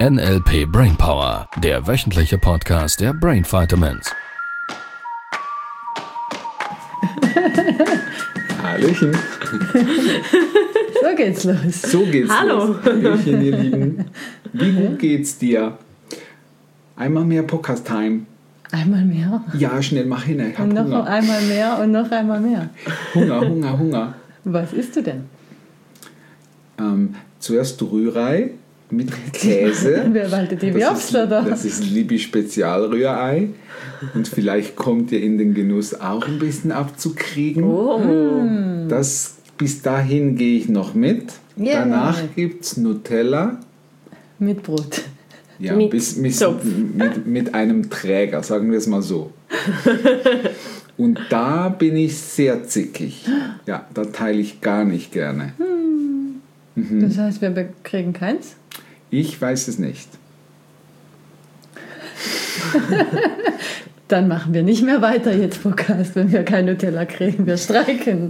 NLP Brainpower, der wöchentliche Podcast der Brain Vitamins. Hallöchen. So geht's los. So geht's Hallo. los. Hallöchen, ihr Lieben. Wie gut geht's dir? Einmal mehr Podcast-Time. Einmal mehr. Ja, schnell mach hin. Ich hab Und noch Hunger. einmal mehr und noch einmal mehr. Hunger. Was isst du denn? Zuerst Rührei mit Käse. Wer waltet die Wirbs, oder? Das ist Libi Spezialrührei. Und vielleicht kommt ihr in den Genuss auch ein bisschen abzukriegen. Oh. Bis dahin gehe ich noch mit. Yeah. Danach gibt's Nutella. Mit Brot. Ja, Mit Zopf. mit einem Träger, sagen wir es mal so. Und da bin ich sehr zickig. Ja, da teile ich gar nicht gerne. Das heißt, wir kriegen keins? Ich weiß es nicht. Dann machen wir nicht mehr weiter jetzt Podcast, wenn wir kein Nutella kriegen. Wir streiken.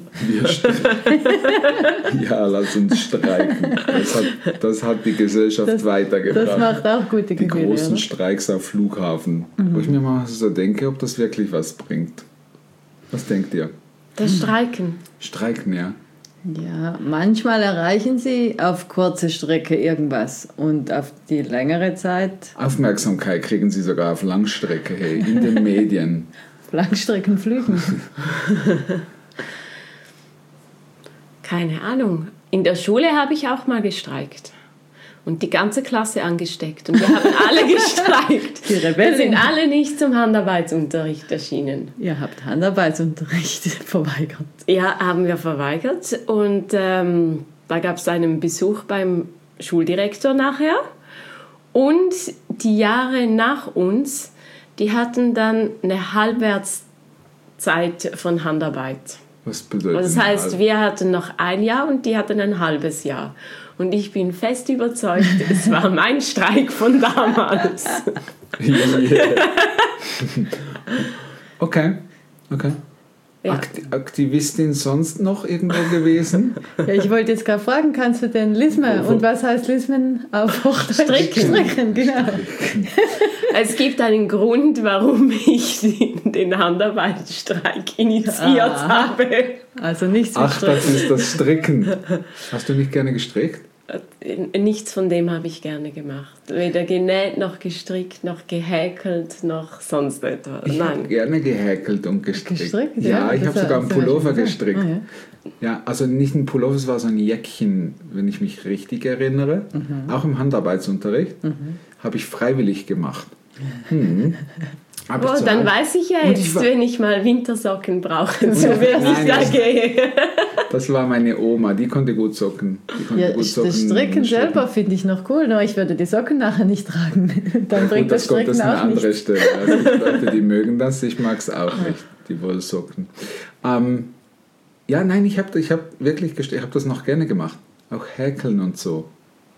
Ja, lass uns streiken. Das hat die Gesellschaft weitergebracht. Das macht auch gute die Gefühle. großen oder? Streiks auf Flughafen. Wo ich mir mal so denke, ob das wirklich was bringt. Was denkt ihr? Das Streiken. Streiken, ja. Ja, manchmal erreichen sie auf kurze Strecke irgendwas und auf die längere Zeit Aufmerksamkeit kriegen sie sogar auf Langstrecke, hey, in den Medien. Langstreckenflügen. Keine Ahnung. In der Schule habe ich auch mal gestreikt. Und die ganze Klasse angesteckt. Und wir haben alle gestreikt. Die Rebellen. Wir sind alle nicht zum Handarbeitsunterricht erschienen. Ihr habt Handarbeitsunterricht verweigert. Ja, haben wir verweigert. Und da gab es einen Besuch beim Schuldirektor nachher. Und die Jahre nach uns, die hatten dann eine Halbwertszeit von Handarbeit. Was bedeutet Das heißt, wir hatten noch ein Jahr und die hatten ein halbes Jahr. Und ich bin fest überzeugt, es war mein Streik von damals. Okay. Ja. Aktivistin sonst noch irgendwo gewesen? Ja, ich wollte jetzt gerade fragen, kannst du denn Lismen? Und was heißt Lismen auf Hochdeutsch? Stricken. Genau. Es gibt einen Grund, warum ich den Handarbeitsstreik initiiert habe. Also nichts mit Ach, das Stricken. ist das Stricken. Hast du nicht gerne gestrickt? Nichts von dem habe ich gerne gemacht. Weder genäht, noch gestrickt, noch gehäkelt, noch sonst etwas. Ich habe Nein. gerne gehäkelt und gestrickt. Gestrickt? Ja, ich das habe sogar einen hast du ja Pullover schon gesagt. gestrickt. Ah, ja. Ja, also nicht ein Pullover, es war so ein Jäckchen, wenn ich mich richtig erinnere. Auch im Handarbeitsunterricht habe ich freiwillig gemacht. Hab ich Oh, zu dann Hause- weiß ich ja Und jetzt, war- wenn ich mal Wintersocken brauche, so wie ich Nein, da das- gehe. Das war meine Oma, die konnte gut socken. Die konnte Ja, gut das Stricken selber finde ich noch cool, nur ich würde die Socken nachher nicht tragen. Dann bringt Gut, das das kommt Stricken das an auch eine andere nichts. Stelle. Also es gibt Leute, die mögen das, ich mag es auch nicht, die Wollsocken. Ja, nein, ich hab wirklich ich habe das noch gerne gemacht. Auch häkeln und so.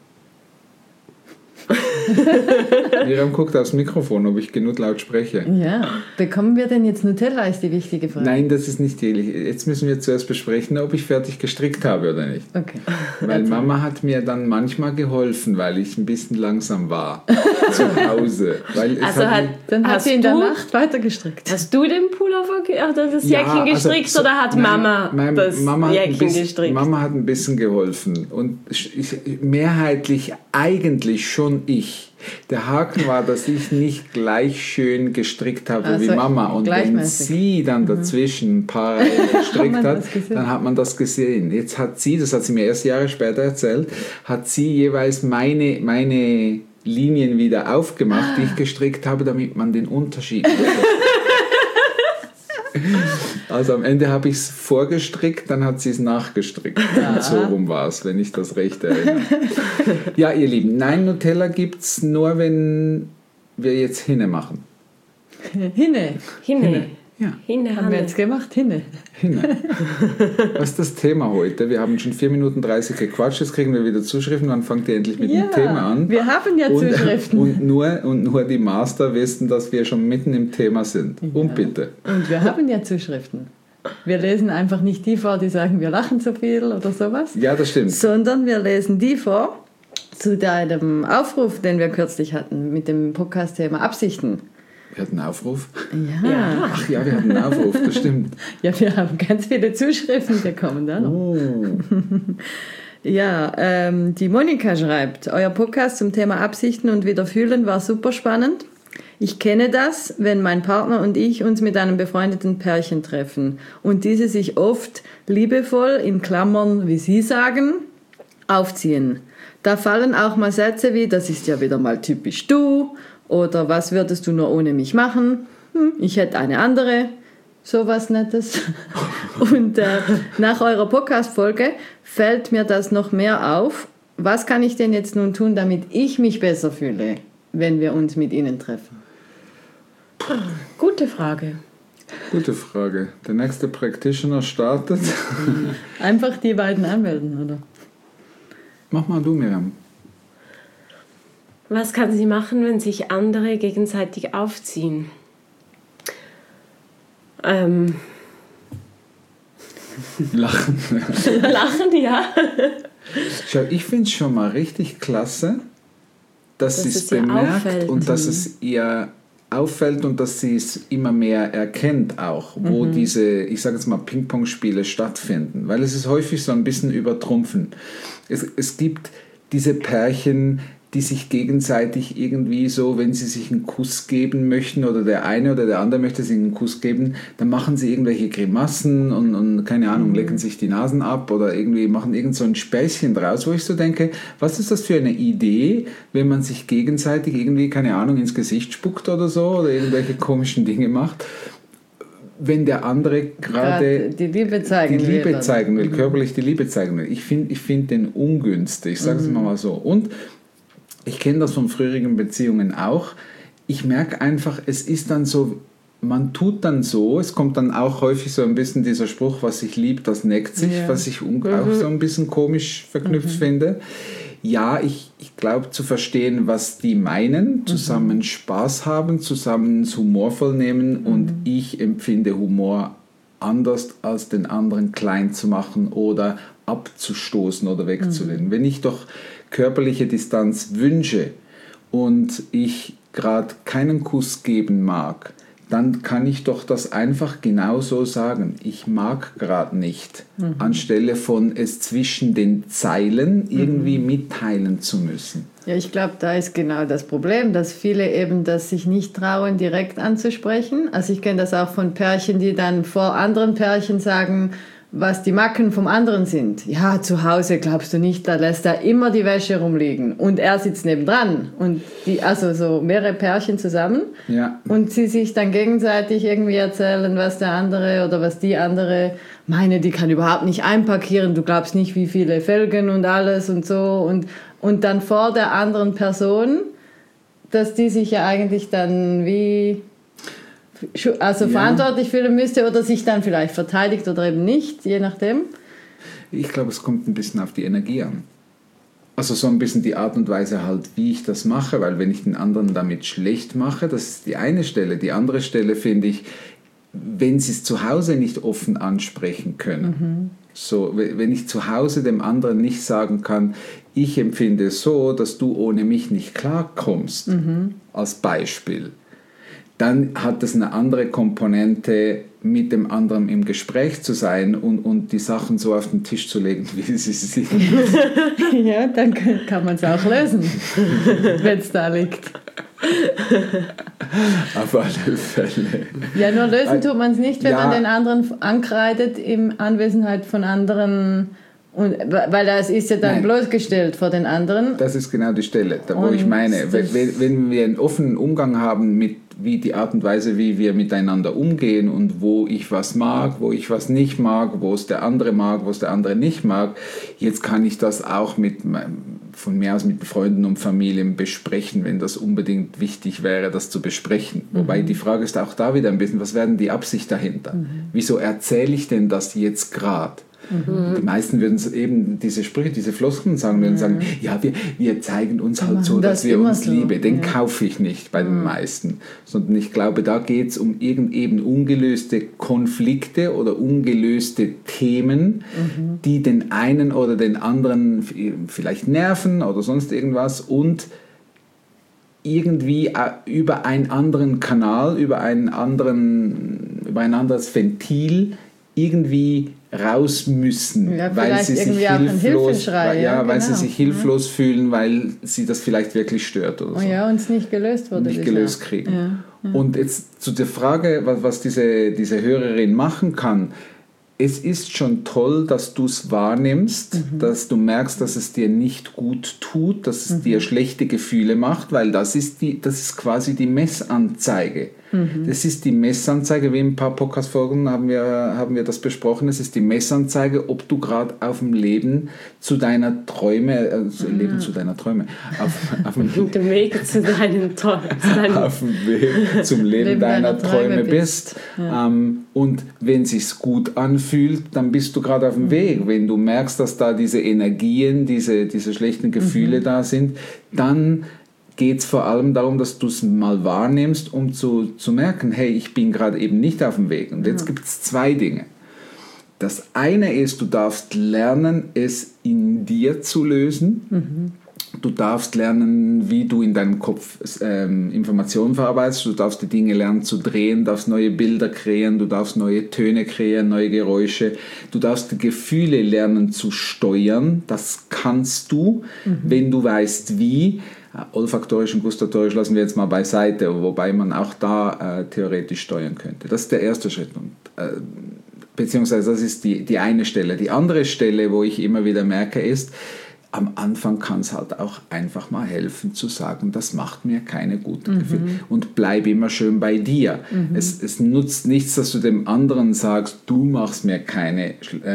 Miriam guckt aufs Mikrofon, ob ich genug laut spreche. Ja, bekommen wir denn jetzt Nutella, ist die wichtige Frage. Nein, das ist nicht die. Jetzt müssen wir zuerst besprechen, ob ich fertig gestrickt habe oder nicht. Okay. Weil Mama hat mir dann manchmal geholfen, weil ich ein bisschen langsam war zu Hause. Weil es Also Dann hat hast sie in der du- Nacht weiter gestrickt. Hast du den Pullover oder das Ja, Jäckchen also gestrickt so- oder hat nein, Mama das Mama hat ein Jäckchen bisschen- gestrickt? Mama hat ein bisschen geholfen und mehrheitlich eigentlich schon ich. Der Haken war, dass ich nicht gleich schön gestrickt habe Also wie Mama. Und wenn gleichmäßig. sie dann dazwischen ein paar Reihen gestrickt man hat, das gesehen? dann hat man das gesehen. Jetzt hat sie, das hat sie mir erst Jahre später erzählt, hat sie jeweils meine Linien wieder aufgemacht, die ich gestrickt habe, damit man den Unterschied Also am Ende habe ich es vorgestrickt, dann hat sie es nachgestrickt. Und so rum war es, wenn ich das recht erinnere. Ja, ihr Lieben, nein, Nutella gibt es nur, wenn wir jetzt Hinne machen. Hinne. Hinne. Ja, Hinne, Haben wir Hanne. jetzt gemacht? Hinne. Hinne. Was ist das Thema heute? Wir haben schon 4 Minuten 30 gequatscht, jetzt kriegen wir wieder Zuschriften, wann fangt ihr endlich mit dem Thema an? Wir haben ja Zuschriften. Und nur die Master wissen, dass wir schon mitten im Thema sind. Und bitte. Und wir haben ja Zuschriften. Wir lesen einfach nicht die vor, die sagen, wir lachen zu viel oder sowas, Ja, das stimmt. sondern wir lesen die vor, zu deinem Aufruf, den wir kürzlich hatten, mit dem Podcast-Thema Absichten. Wir hatten einen Aufruf? Ja. Ach ja, wir hatten einen Aufruf, das stimmt. Ja, wir haben ganz viele Zuschriften bekommen. Da noch. Oh. Ja, die Monika schreibt, euer Podcast zum Thema Absichten und Wiederfühlen war super spannend. Ich kenne das, wenn mein Partner und ich uns mit einem befreundeten Pärchen treffen und diese sich oft liebevoll, in Klammern, wie Sie sagen, aufziehen. Da fallen auch mal Sätze wie, das ist ja wieder mal typisch du, oder was würdest du nur ohne mich machen? Ich hätte eine andere, sowas Nettes. Und nach eurer Podcast-Folge fällt mir das noch mehr auf. Was kann ich denn jetzt nun tun, damit ich mich besser fühle, wenn wir uns mit Ihnen treffen? Gute Frage. Gute Frage. Der nächste Practitioner startet. Einfach die beiden anmelden, oder? Mach mal du, Miriam. Was kann sie machen, wenn sich andere gegenseitig aufziehen? Lachen. Lachen, ja. Schau, ich finde es schon mal richtig klasse, dass sie es ihr bemerkt auffällt. und dass es ihr auffällt und dass sie es immer mehr erkennt auch, wo diese, ich sage jetzt mal, Ping-Pong-Spiele stattfinden. Weil es ist häufig so ein bisschen übertrumpfen. Es gibt diese Pärchen, die sich gegenseitig irgendwie so, wenn sie sich einen Kuss geben möchten oder der eine oder der andere möchte sich einen Kuss geben, dann machen sie irgendwelche Grimassen und keine Ahnung, lecken sich die Nasen ab oder irgendwie machen irgend so ein Späßchen draus, wo ich so denke, was ist das für eine Idee, wenn man sich gegenseitig irgendwie, keine Ahnung, ins Gesicht spuckt oder so oder irgendwelche komischen Dinge macht, wenn der andere gerade die Liebe zeigen will. Körperlich die Liebe zeigen will. Ich find den ungünstig, ich sage es mal so. Und ich kenne das von früheren Beziehungen auch. Ich merke einfach, es ist dann so, man tut dann so, es kommt dann auch häufig so ein bisschen dieser Spruch, was sich liebt, das neckt sich, was ich auch so ein bisschen komisch verknüpft finde. Ja, ich glaube zu verstehen, was die meinen, zusammen Spaß haben, zusammen es humorvoll nehmen und ich empfinde Humor anders als den anderen klein zu machen oder abzustoßen oder wegzulehnen. Wenn ich doch körperliche Distanz wünsche und ich gerade keinen Kuss geben mag, dann kann ich doch das einfach genauso sagen. Ich mag gerade nicht, anstelle von es zwischen den Zeilen irgendwie mitteilen zu müssen. Ja, ich glaube, da ist genau das Problem, dass viele eben das sich nicht trauen, direkt anzusprechen. Also ich kenne das auch von Pärchen, die dann vor anderen Pärchen sagen, was die Macken vom anderen sind. Ja, zu Hause glaubst du nicht, da lässt er immer die Wäsche rumliegen und er sitzt nebendran und also so mehrere Pärchen zusammen und sie sich dann gegenseitig irgendwie erzählen, was der andere oder was die andere meine, die kann überhaupt nicht einparkieren, du glaubst nicht, wie viele Felgen und alles und so und dann vor der anderen Person, dass die sich ja eigentlich dann wie verantwortlich fühlen müsste oder sich dann vielleicht verteidigt oder eben nicht, je nachdem. Ich glaube, es kommt ein bisschen auf die Energie an. Also so ein bisschen die Art und Weise halt, wie ich das mache, weil wenn ich den anderen damit schlecht mache, das ist die eine Stelle. Die andere Stelle finde ich, wenn sie es zu Hause nicht offen ansprechen können. So, wenn ich zu Hause dem anderen nicht sagen kann, ich empfinde es so, dass du ohne mich nicht klarkommst, als Beispiel, dann hat es eine andere Komponente, mit dem anderen im Gespräch zu sein und die Sachen so auf den Tisch zu legen, wie sie sind. Ja, dann kann man es auch lösen, wenn es da liegt. Auf alle Fälle. Ja, nur lösen tut man es nicht, wenn man den anderen ankreidet in Anwesenheit von anderen. Und, weil das ist ja dann bloßgestellt vor den anderen. Das ist genau die Stelle, da wo ich meine, wenn wir einen offenen Umgang haben mit wie die Art und Weise, wie wir miteinander umgehen und wo ich was mag, wo ich was nicht mag, wo es der andere mag, wo es der andere nicht mag, jetzt kann ich das auch von mir aus mit Freunden und Familien besprechen, wenn das unbedingt wichtig wäre, das zu besprechen. Wobei die Frage ist auch da wieder ein bisschen, was wäre denn die Absicht dahinter? Wieso erzähle ich denn das jetzt gerade? Die meisten würden eben diese Sprüche, diese Floskeln sagen, würden sagen, ja, wir zeigen uns halt so, dass wir uns lieben. Den kaufe ich nicht bei den meisten. Sondern ich glaube, da geht es um eben ungelöste Konflikte oder ungelöste Themen, die den einen oder den anderen vielleicht nerven oder sonst irgendwas und irgendwie über einen anderen Kanal, über ein anderes Ventil irgendwie raus müssen, weil sie sich hilflos, weil sie sich hilflos fühlen, weil sie das vielleicht wirklich stört oder so. Ja, und es nicht gelöst wurde. Nicht gelöst kriegen. Ja. Und jetzt zu der Frage, was diese Hörerin machen kann. Es ist schon toll, dass du es wahrnimmst, dass du merkst, dass es dir nicht gut tut, dass es dir schlechte Gefühle macht, weil das ist quasi die Messanzeige. Das ist die Messanzeige, wie in ein paar Podcast-Folgen haben wir das besprochen, es ist die Messanzeige, ob du gerade auf dem Leben zu deiner Träume, auf dem Weg zu deinen Träumen, auf dem Weg zum Leben deiner Träume bist. Ja. Und wenn es sich gut anfühlt, dann bist du gerade auf dem Weg. Wenn du merkst, dass da diese Energien, diese schlechten Gefühle da sind, dann geht es vor allem darum, dass du es mal wahrnimmst, um zu merken, hey, ich bin gerade eben nicht auf dem Weg. Und jetzt gibt es zwei Dinge. Das eine ist, du darfst lernen, es in dir zu lösen. Du darfst lernen, wie du in deinem Kopf Informationen verarbeitest. Du darfst die Dinge lernen zu drehen, darfst neue Bilder kreieren, du darfst neue Töne kreieren, neue Geräusche. Du darfst die Gefühle lernen zu steuern. Das kannst du, wenn du weißt, wie. Olfaktorisch und gustatorisch lassen wir jetzt mal beiseite, wobei man auch da theoretisch steuern könnte. Das ist der erste Schritt. Und, beziehungsweise das ist die eine Stelle. Die andere Stelle, wo ich immer wieder merke, ist, am Anfang kann es halt auch einfach mal helfen zu sagen, das macht mir keine guten Gefühle. Und bleib immer schön bei dir. Es nutzt nichts, dass du dem anderen sagst, du machst mir keine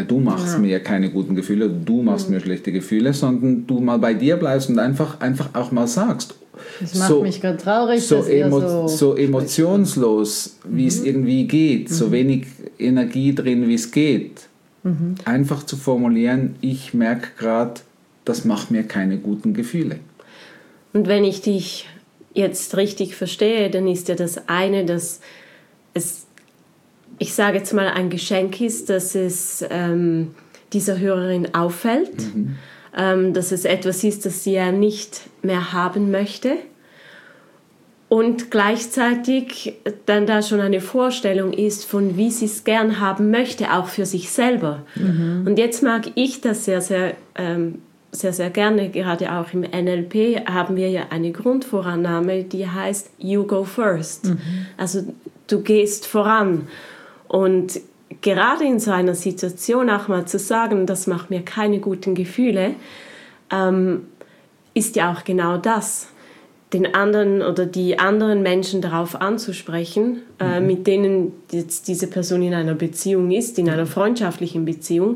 guten Gefühle, du machst mir schlechte Gefühle, sondern du mal bei dir bleibst und einfach auch mal sagst. Das macht mich gerade traurig. So emotionslos, wie es irgendwie geht, so wenig Energie drin, wie es geht. Einfach zu formulieren, ich merke gerade, das macht mir keine guten Gefühle. Und wenn ich dich jetzt richtig verstehe, dann ist ja das eine, dass es, ich sage jetzt mal, ein Geschenk ist, dass es dieser Hörerin auffällt, dass es etwas ist, das sie ja nicht mehr haben möchte. Und gleichzeitig dann da schon eine Vorstellung ist, von wie sie es gern haben möchte, auch für sich selber. Und jetzt mag ich das sehr, sehr gerne, gerade auch im NLP haben wir ja eine Grundvorannahme, die heißt You go first. Also du gehst voran. Und gerade in so einer Situation auch mal zu sagen, das macht mir keine guten Gefühle, ist ja auch genau das. Den anderen oder die anderen Menschen darauf anzusprechen, mit denen jetzt diese Person in einer Beziehung ist, in einer freundschaftlichen Beziehung,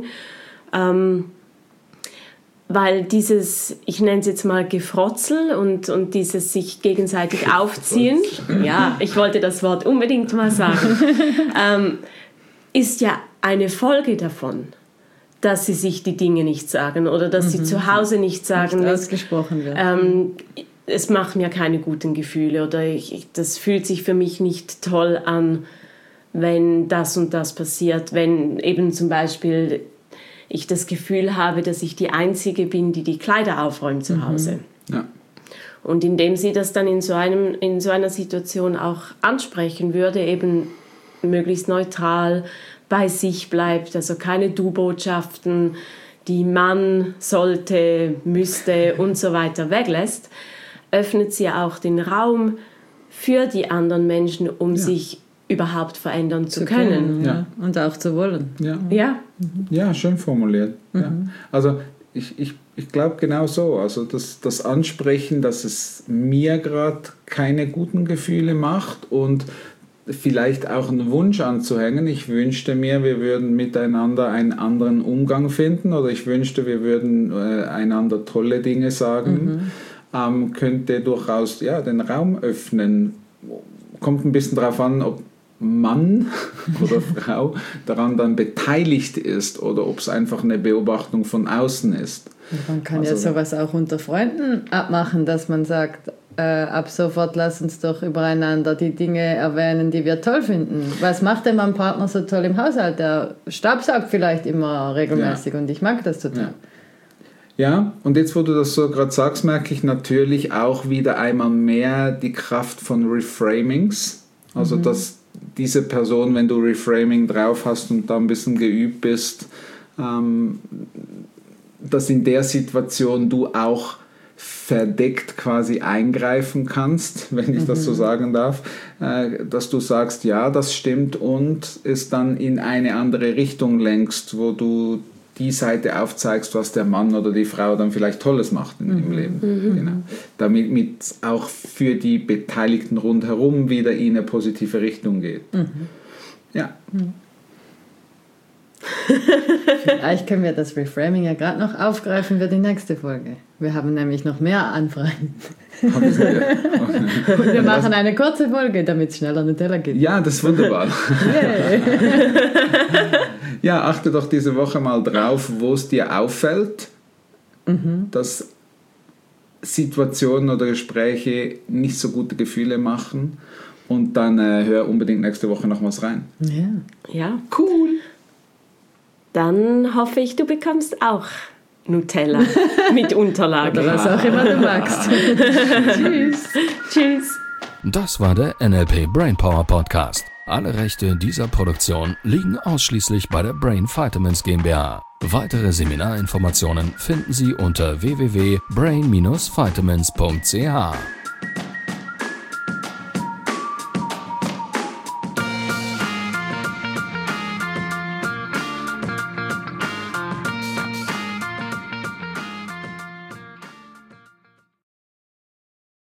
weil dieses, ich nenne es jetzt mal Gefrotzel und dieses sich gegenseitig aufziehen, ja, ich wollte das Wort unbedingt mal sagen, ist ja eine Folge davon, dass sie sich die Dinge nicht sagen oder dass sie zu Hause nicht sagen, nicht ausgesprochen wird. Es macht mir keine guten Gefühle oder das fühlt sich für mich nicht toll an, wenn das und das passiert, wenn eben zum Beispiel ich das Gefühl habe, dass ich die Einzige bin, die die Kleider aufräumt zu Hause. Ja. Und indem sie das dann in so einer Situation auch ansprechen würde, eben möglichst neutral bei sich bleibt, also keine Du-Botschaften, die man sollte, müsste und so weiter weglässt, öffnet sie auch den Raum für die anderen Menschen, um sich überhaupt verändern zu können. Ja. Und auch zu wollen. Ja, schön formuliert. Ja. Also ich glaube genau so. Also das Ansprechen, dass es mir gerade keine guten Gefühle macht und vielleicht auch einen Wunsch anzuhängen. Ich wünschte mir, wir würden miteinander einen anderen Umgang finden oder ich wünschte, wir würden einander tolle Dinge sagen. Könnte durchaus den Raum öffnen. Kommt ein bisschen darauf an, ob Mann oder Frau daran dann beteiligt ist oder ob es einfach eine Beobachtung von außen ist. Man kann ja sowas auch unter Freunden abmachen, dass man sagt, ab sofort lass uns doch übereinander die Dinge erwähnen, die wir toll finden. Was macht denn mein Partner so toll im Haushalt? Der staubsaugt vielleicht immer regelmäßig und ich mag das total. Ja, und jetzt, wo du das so gerade sagst, merke ich natürlich auch wieder einmal mehr die Kraft von Reframings. Also, dass diese Person, wenn du Reframing drauf hast und da ein bisschen geübt bist, dass in der Situation du auch verdeckt quasi eingreifen kannst, wenn ich das so sagen darf, dass du sagst, ja, das stimmt und es dann in eine andere Richtung lenkst, wo du die Seite aufzeigst, was der Mann oder die Frau dann vielleicht Tolles macht im Leben. Genau. Damit auch für die Beteiligten rundherum wieder in eine positive Richtung geht. Ja. Vielleicht können wir das Reframing ja gerade noch aufgreifen für die nächste Folge. Wir haben nämlich noch mehr Anfragen. Und wir machen eine kurze Folge, damit es schneller Nutella geht. Ja, das ist wunderbar. Ja, achte doch diese Woche mal drauf, wo es dir auffällt, dass Situationen oder Gespräche nicht so gute Gefühle machen. Und dann hör unbedingt nächste Woche nochmals rein. Ja. Cool. Dann hoffe ich, du bekommst auch Nutella mit Unterlage. Oder was auch immer du magst. Tschüss. Tschüss. Das war der NLP Brainpower Podcast. Alle Rechte dieser Produktion liegen ausschließlich bei der Brain Vitamins GmbH. Weitere Seminarinformationen finden Sie unter www.brain-vitamins.ch.